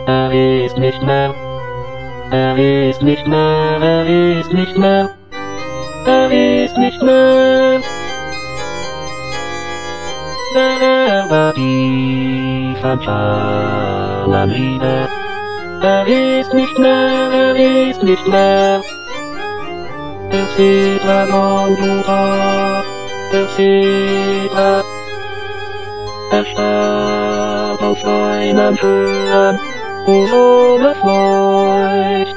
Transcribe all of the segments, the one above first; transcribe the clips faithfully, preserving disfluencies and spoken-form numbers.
Er ist nicht mehr. Er ist nicht mehr, er ist nicht mehr. Er ist nicht mehr. Der war die Liebe. Er ist nicht mehr, er ist nicht mehr. Er sieht er und Mutter. Er sieht er. Er starrt auf seinen Höhen, und ohne Furcht.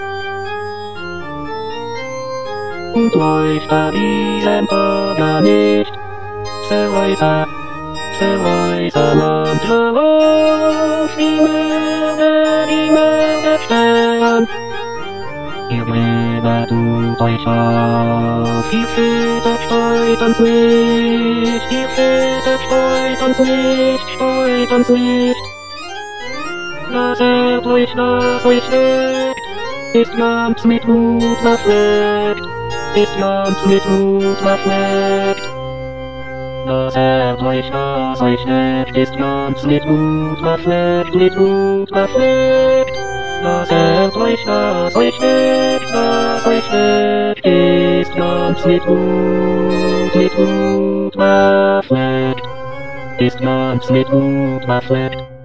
Und läuft er diesem Bürger nicht, so weiß er, so weiß er manche auf die Mörder, die Mörder stehen. Ihr Gräber tut euch auf, ihr Väter steut uns nicht, ihr Väter steut uns nicht, steut uns nicht. Lasset euch, das euch legt, ist ganz mit Mut verpflegt, ist ganz mit Mut verpflegt. Lasset euch, das euch legt, ist ganz mit Mut verpflegt, mit Mut verpflegt. Lasset euch, das euch legt, das euch legt, ist ganz mit Mut, mit Mut verpflegt, ist ganz mit Mut verpflegt.